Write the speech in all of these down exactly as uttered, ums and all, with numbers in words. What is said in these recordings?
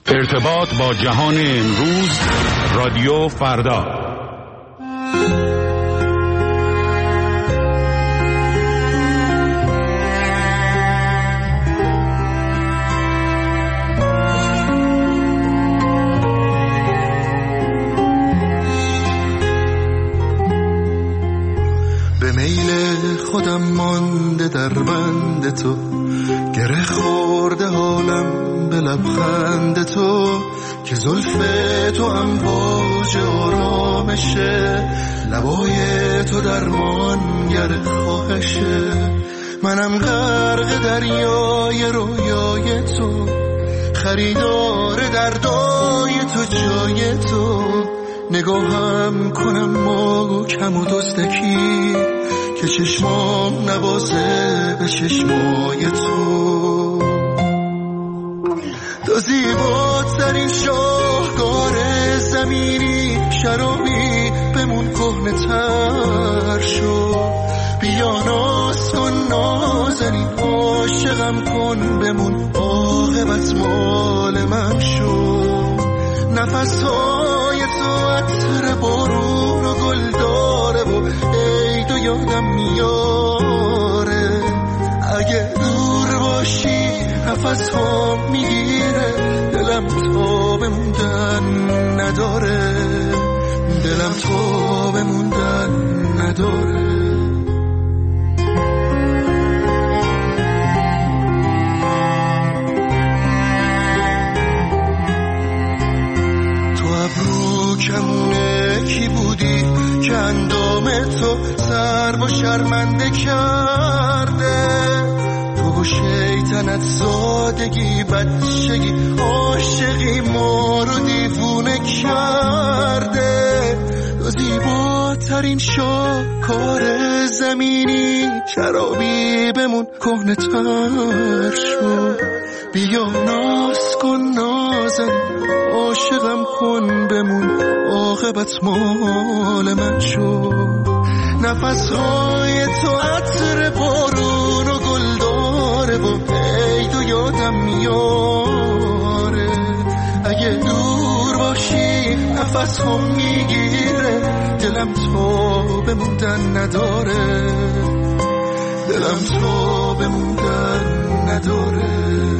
ارتباط با جهان امروز، رادیو فردا. به میل خودم مانده در بند تو، گره خورده حالم به لبخند تو، که زلف تو امواج آرامشه، لبای تو درمانگر خواهشه. منم غرق دریای رویای تو، خریدار دردای تو جای تو. نگاهم کنم محکم و دزدکی، که چشمام نوازه به چشمای تو. تو زیباترین شاهکار زمینی، شرابی بمون کهنه تر شو. بیا ناز کن نازنین، عاشقم کن بمون، عاقبت مال من شو. نفسهای تو عطر بارون و گل داره و عید و یادم میاره. اگه دور باشی نفس ها میگیره، دلم تا بموندن نداره، دلم تا بموندن نداره. کمونه کی بودی که اندام تو سر و شرمنده کرده؟ تو و شیطنت سادگی بچگی عاشقی ما رو دیوونه کرده. تو زیباترین شاهکار زمینی، شرابی بمون کهنه تر شو. بیا ناز کن نازن، عاشقم کن بمون، عاقبت مال من شو. نفسهای تو عطر بارون و گل داره و عید و یادم میاره. اگه دور باشی نفس هم میگیره، دلم تا بموندن نداره، دلم تا بموندن نداره.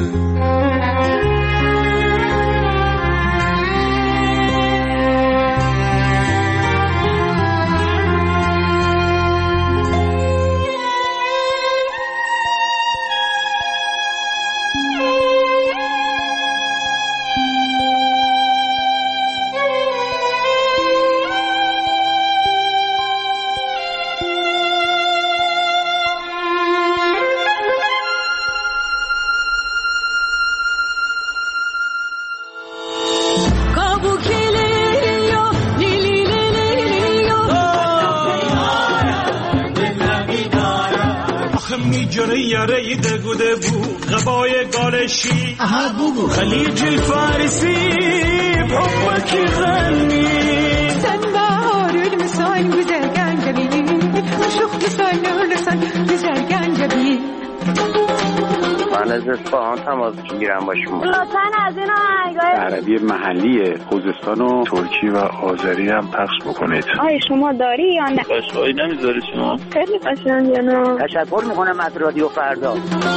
خليج الفارسي بحبك يغني، sen baharül misal güzelgen cebi، aşık misal لسان güzelgen cebi. من از اصفهان تماس میگیرم با شما. لطفاً از این آهنگای عربی محلی خوزستان و ترکی و آذری هم پخش بکنید. آیا شما داری یا نه؟ قشنگی نمیذاری شما؟ خیلی قشنگه نه. تشکر میکنم از رادیو فردا.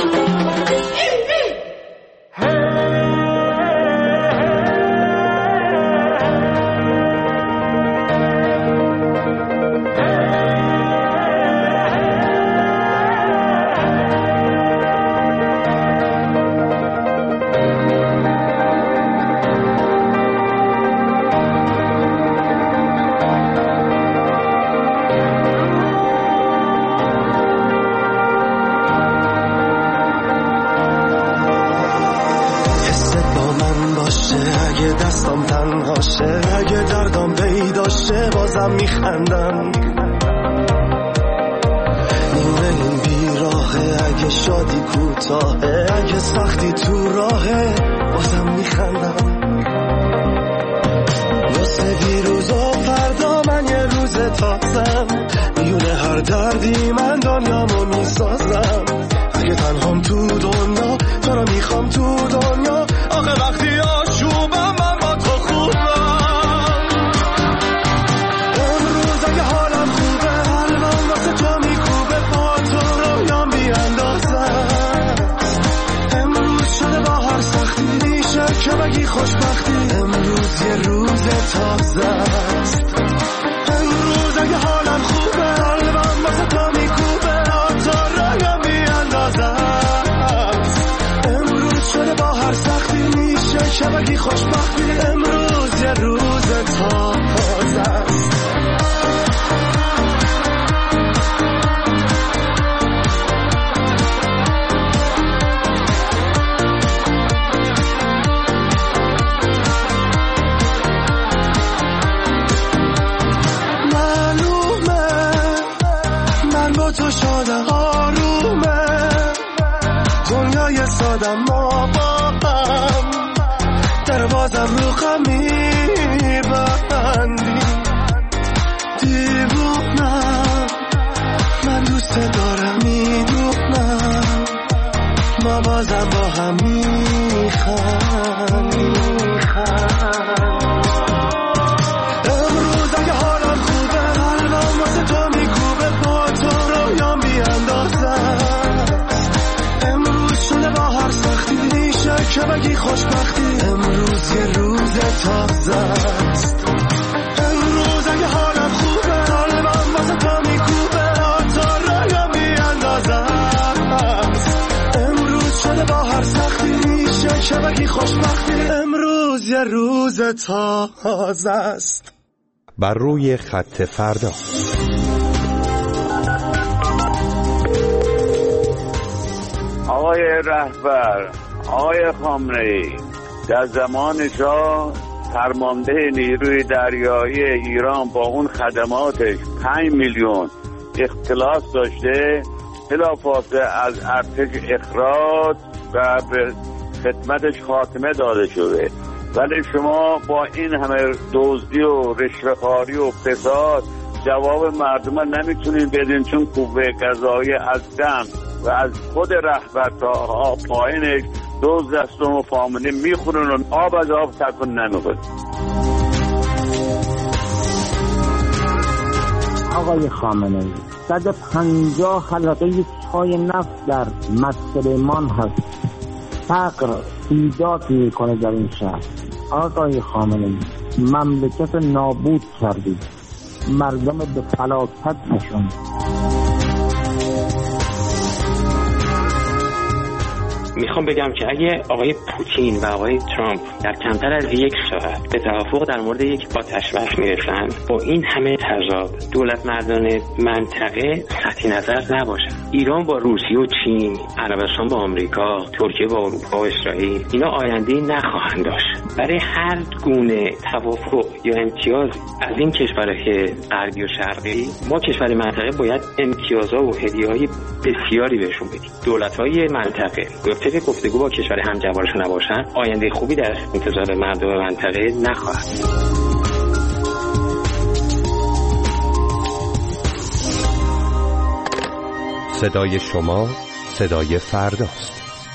اگه دردم پیداشه بازم میخندم، نیمه این بیراهه، اگه شادی کوتاهه، اگه سختی تو راهه بازم میخندم. واسه دیروز و فردا من یه روز تازم، میونه هر دردی من دنیامو میسازم. اگه تنهام تو دنیا تو رو میخوام تو دنیا، آخه وقتی آشوب که بگی خوشبختی امروز یه روز تازه است. امروز اگه حالم خوبه قلبم واسه تو میکوبه تا رایم میاندازه. امروز شده با هر سختی میشه که بگی خوشبختی امروز یه روز تازه است. تو شدم آرومه دنیای سادم ما با هم در بازم رو غمی بندی دیوونم من دوست دارم میدونم ما بازم با هم میخوام امروز اگه حالم خوبه قلبم واسه تو میکوبه با تو رویام بیاندازه. امروز شده با هر سختی میشه که بگی خوشبختی امروز یه روز تازه است. امروز اگه حالم خوبه قلبم واسه تو میکوبه تا رویام بیاندازه. امروز شده با هر سختی میشه که بگی خوشبختی امروز یه روز تازه است. بر روی خط فردا. آقای رهبر، آقای خامنه‌ای، در زمان شاه فرمانده نیروی دریایی ایران با اون خدماتش پنج میلیون اختلاس داشته، بلافاصله از ارتش اخراج و به خدمتش خاتمه داده شده. ولی شما با این همه دزدی و رشوه‌خواری و فساد جواب مردم نمیتونین بدین، چون قوه قضاییه از دم و از خود رهبر تا پایینش دزد دستم و فامنه میخورن و آب از آب تکون نمیخورن. آقای خامنه‌ای، صد و پنجاه حلقه چای نفت در مسلمان هست. فقر ایجاد میکنه در این شهر. آقای خامنه‌ای، مملکت نابود کردید، مردم به فلاکت نشوند. میخوام بگم که اگه آقای پوتین و آقای ترامپ در کمتر از یک ساعت به توافق در مورد یک آتش بس میرسن، با این همه تضاد دولت مردان منطقه سطحی نظر نباشن. ایران با روسیه و چین، عربستان با آمریکا، ترکیه با اروپا و اسرائیل، اینا آینده‌ای نخواهند داشت. برای هر گونه توافق یا امتیاز از این کشورهای غربی و شرقی، ما کشور منطقه باید امتیازها و هدیه‌های بسیاری بهشون بدیم. دولت‌های منطقه طبق گفتگو با کشور همجوارشون نباشن، آینده خوبی در انتظار مردم منطقه نخواهد. صدای شما صدای فرداست.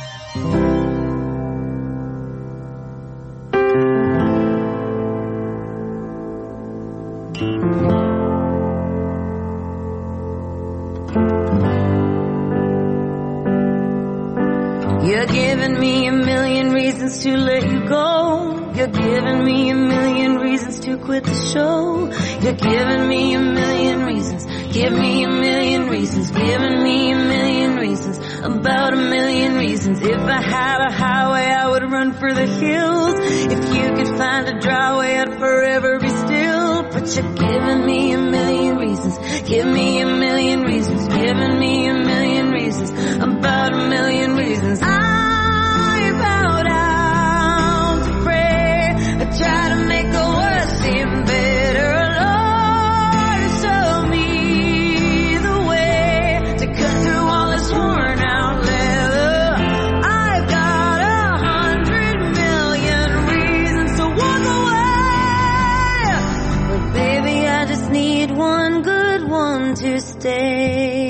You're giving me a million reasons to let you go. You're giving me a million reasons to quit the show. You're giving me a million reasons. Give me a million reasons. Giving me a million reasons. About a million reasons. If I had a highway, I would run for the hills. If you could find a dry way, I'd forever be still. But you're giving me a million reasons. Give me a million reasons. Giving me a million reasons. About a million reasons. I bow down to pray. I try to make the worst seem better. Lord, show me the way to cut through all this worn out leather. I've got a hundred million reasons to walk away. But baby, I just need one good one to stay.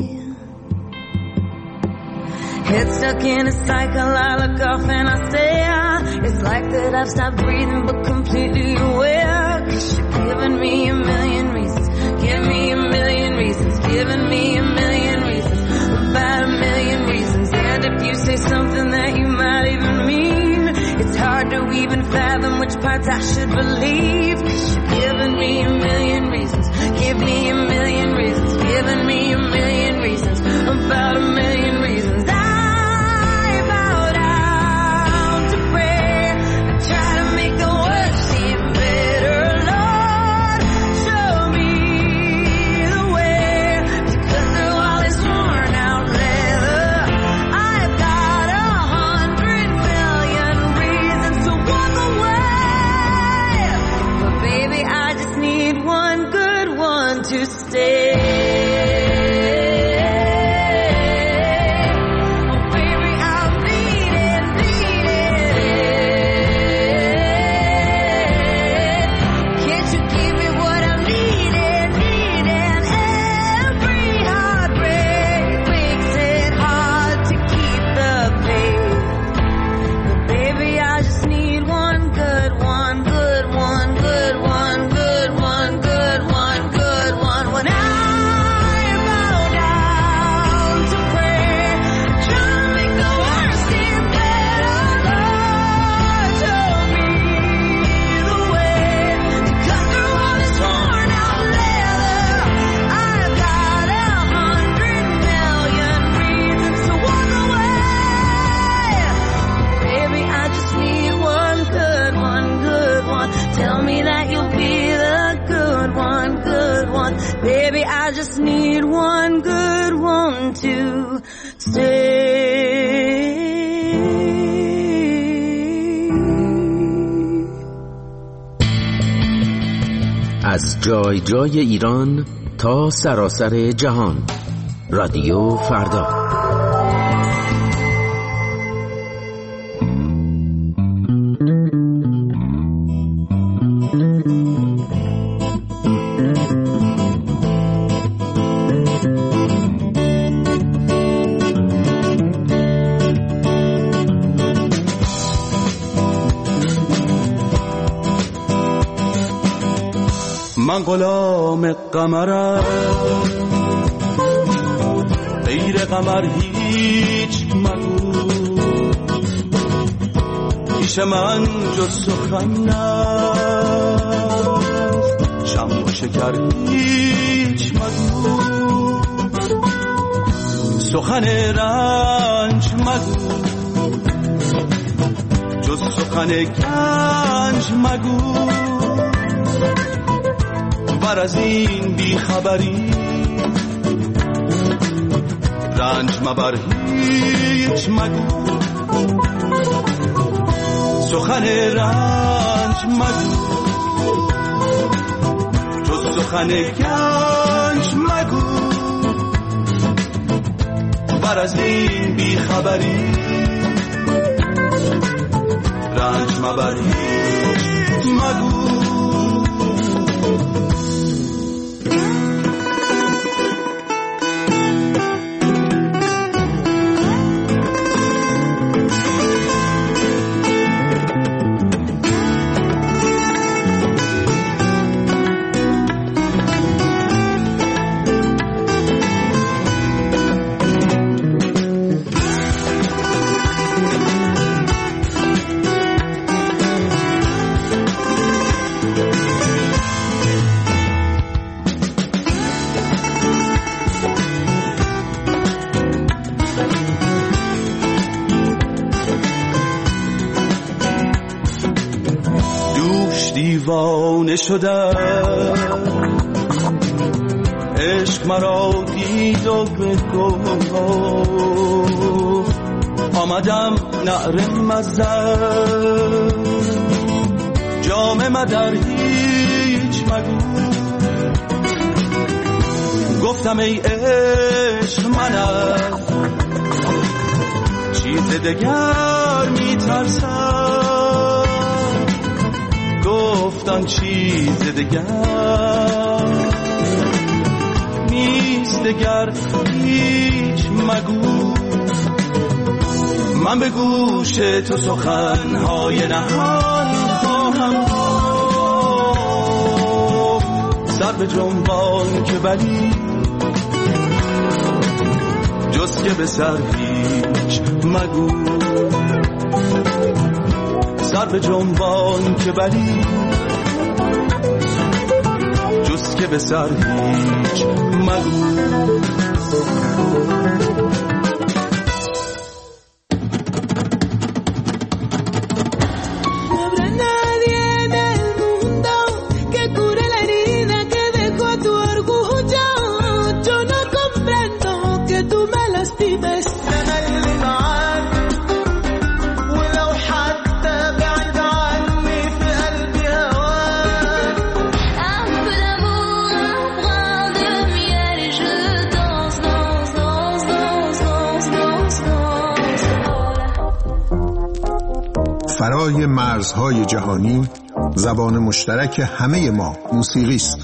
Head stuck in a cycle, I look off and I stare. It's like that I've stopped breathing but completely aware. Cause you're giving me a million reasons. Give me a million reasons. Giving me a million reasons. About a million reasons. And if you say something that you might even mean, it's hard hard to even fathom which parts I should believe. 'Cause you're giving me a million reasons, give me a million reasons, giving me a million reasons, about a million reasons. I bow down to prayer and try to make the worst seem better. Lord, show me the way to cut through all this worn out leather. I've got a hundred million reasons to walk away, but baby, I just need one good one to stay. Baby, I just need one good one to stay. از جای جای ایران تا سراسر جهان، رادیو فردا. من غلام قمرم، غیر قمر هیچ مگو، پیش من جز سخن نست، شم و شکر هیچ مگو، سخن رنج مگو، جز سخن گنج مگو، بر از این بیخبری رنج مبر هیچ مگو، سخن رنج مگو، جز سخن گنج مگو، بر از این بیخبری رنج مبر هیچ مگو. دیوانه شدم، عشق مرا دید و بگفت، آمدم نعره مزد، جام مدر هیچ مگو، گفتم ای عشق منم چیز دگر میترسم، گفتن چیز دگر نیست، دگر هیچ مگو، من به گوش تو سخنهای نهان خواهم سر به جنبان که ولی جز که به سر هیچ مگو، سر به جنبان که بری جز که به سر هیچ مگو. فرای مرزهای جهانی زبان مشترک همه ما موسیقی است.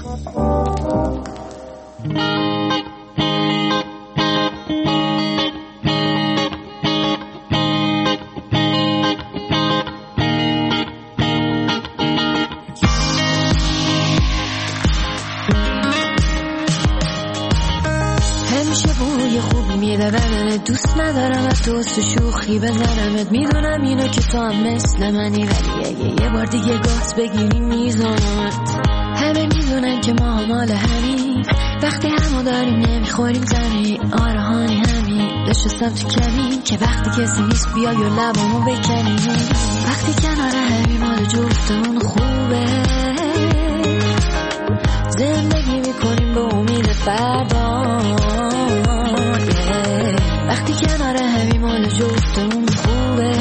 دوست ندارم از تو شوخی بزنمت، میدونم اینو که تو هم مثل منی، ولی اگه یه بار دیگه گاز بگیری میزنمت. همه میدونن که ما مال همیم، وقتی همو داریم نمیخوریم زمین. آرهانی همین نشستم تو کمین که وقتی کسی نیست بیای و لبامو بکنیم. وقتی کنار همین مال جفتمون خوبه، زندگی میکنیم به امید فردا. وقتی کنار همین مال جفتمون خوبه،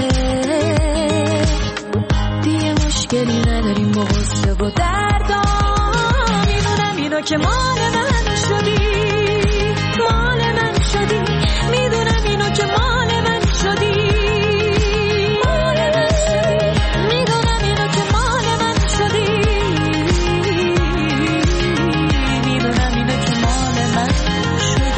دیگه مشکلی نداریم با غصه و دردا. میدونم اینو که مال من شدی، مال من شدی. میدونم اینو که مال من شدی، مال من شدی. میدونم اینو که مال من شدی، میدونم اینو که مال من شدی.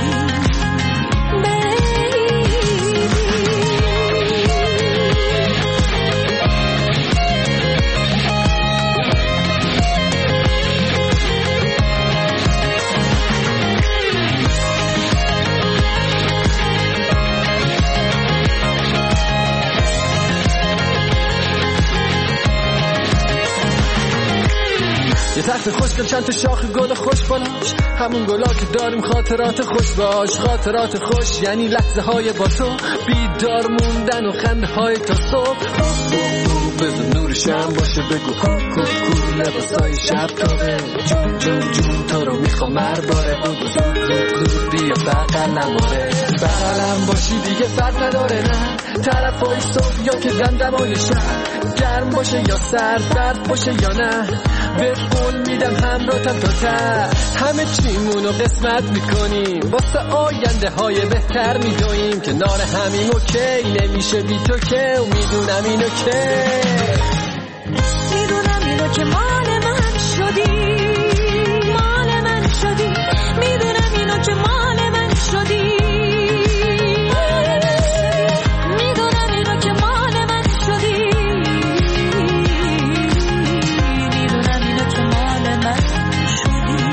یه تخت خوشگل چند تا شاخ گل خوش بالاش، همون گلا که داریم خاطرات خوش باش. خاطرات خوش یعنی لحظه های با تو، بیدار موندن و خنده های تا صبح. بذار نور شم باشه بگو کو کو کو، لباسای شب تابه. جون جون جون تو رو میخوام مرباره، بگو زود زود زود بیا بغلم. آره بغلم باشی دیگه فرق نداره، نه طرفای صبح یا که دمدمای شب. گرم باشه یا سرد، سرد باشه یا نه، به قول میدم همراهتم تا ته. همه چیمونو قسمت میکنیم، واسه آینده های بهتر میدویم. کنار همین اوکی نمیشه بی تو که، و میدونم اینو که میدونم اینو که مال من شدی، مال من شدی. میدونم اینو که مال من شدی، میدونم اینو که مال من شدی. میدونم اینو که مال من شدی.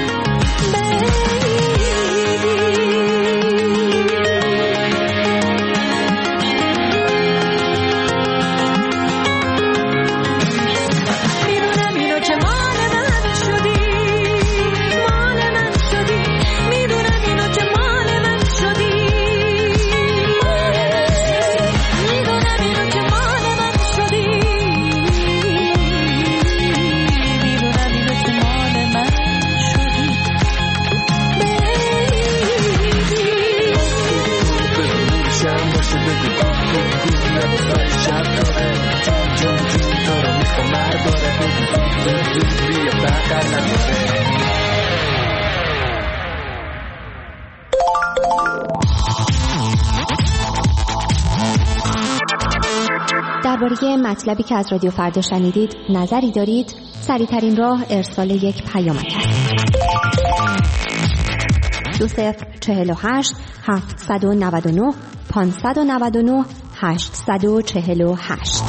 درباره مطلبی که از رادیو فردا شنیدید نظری دارید؟ سریع‌ترین راه ارسال یک پیامک است. دو صفر چهل و هشت هفتصد و نود و نه پانصد و نود و نه هشتصد و چهل و هشت.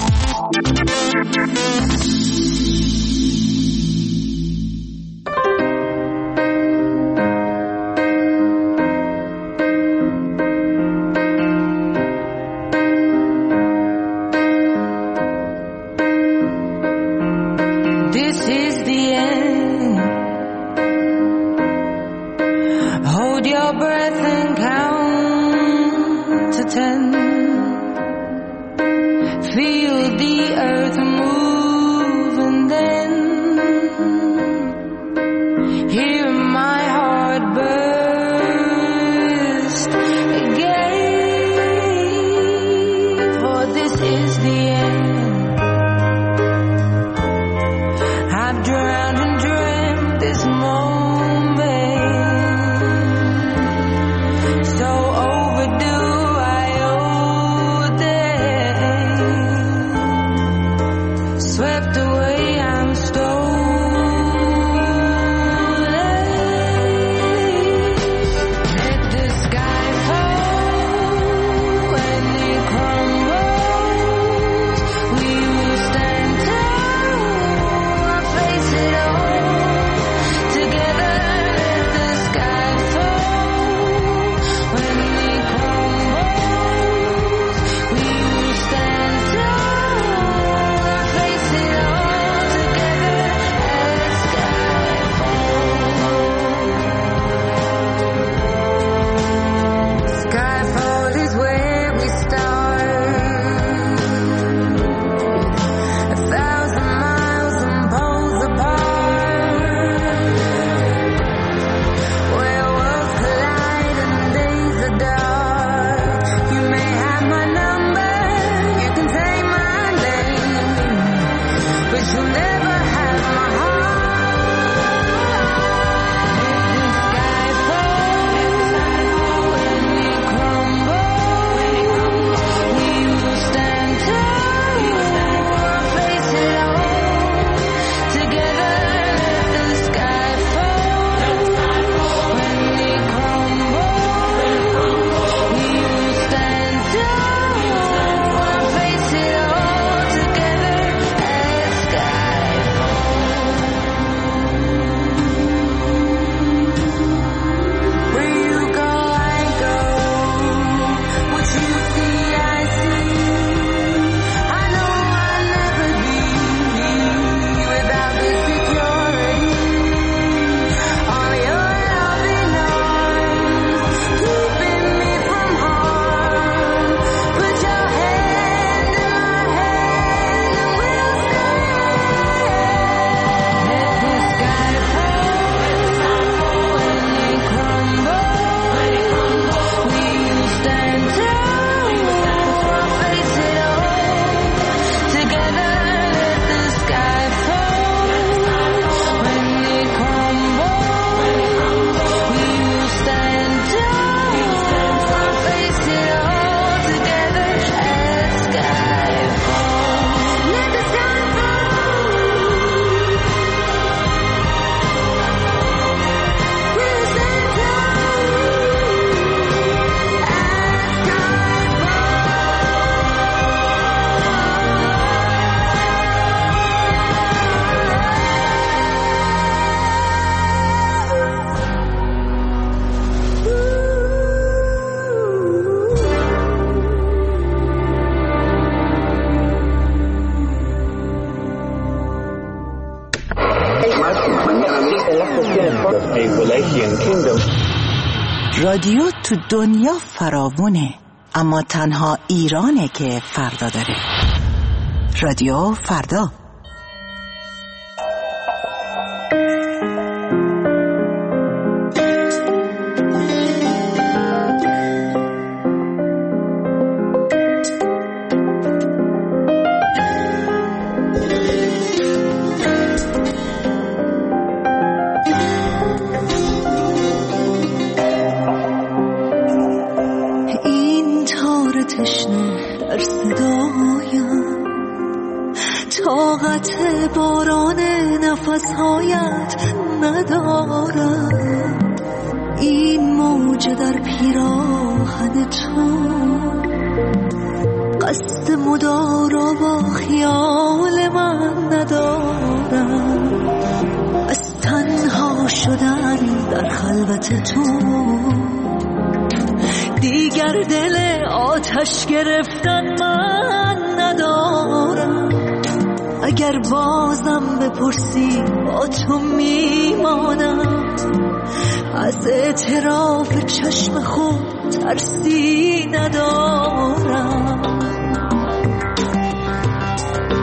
earth move and then hear my heart burst again, for this is the end. I've drowned and dreamt this moment, so overdue I owe them. Swept away, I'm stolen. Let the sky fall when it crumbles. We will stand tall, face it all together. Let the sky fall when it crumbles. We will stand tall, face it all together. As sky falls. Skyfall is where we start. A thousand miles and poles apart, where worlds collide and days are dark. You may have my number, you can take my name, but you'll never have my heart. Let the sky fall when it crumbles. We will stand tall, face it all together. Let the sky fall when it crumbles. We will stand tall, face it all together. As sky falls. Where you go, I go. What you see, I see. I know I'll never be without the security. All your loving arms keeping me from harm. Put your hand in my hand and we'll stand. Let the sky fall when it crumbles. We will stand tall, face it all together. Let the sky fall when it crumbles. We will stand tall, face it all together. As sky falls. Let the sky fall. We'll stand رادیو تو دنیا فراوونه، اما تنها ایرانه که فردا داره. رادیو فردا. این تار تشنه در صدایم، طاقت باران نفسهایت ندارم. این موج در پیراهن تو، قصد مدارا با خیال من ندارم. از تنها شدن در خلوت تو دیگر دل آتش گرفتن من ندارم. اگر بازم بپرسی با تو میمانم، از اعتراف چشم خود ترسی ندارم.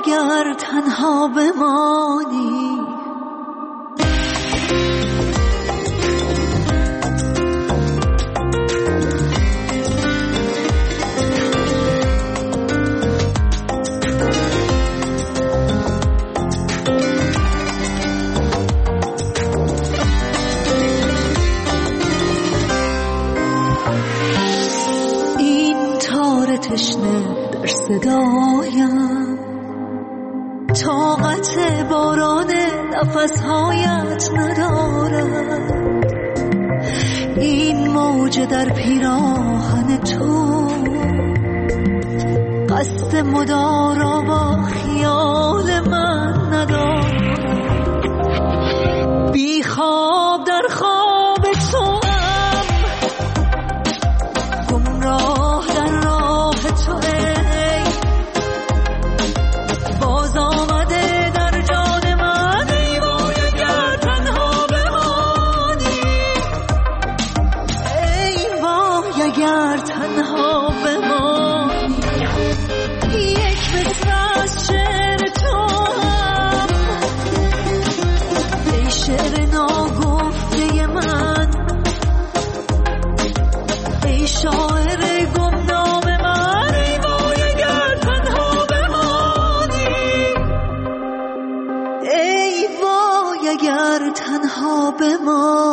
اگر تنها بمانی. تشنه در صدایم، طاقت باران نفسهایت ندارد. این موج در پیراهن تو قصد مدارا با خیال من ندارد. بی خواب در خواب تو ام، گمراه در راه تو ای، باز آمده در جان من. ای وای اگر تنها بمانی، ای وای اگر تنها بمانی. یک مصرع از شعر تو هم، ای شعر ناگفته من، ای شاعر گمنام من. ای وای اگر تنها بمانی، ای وای اگر تنها بمانی.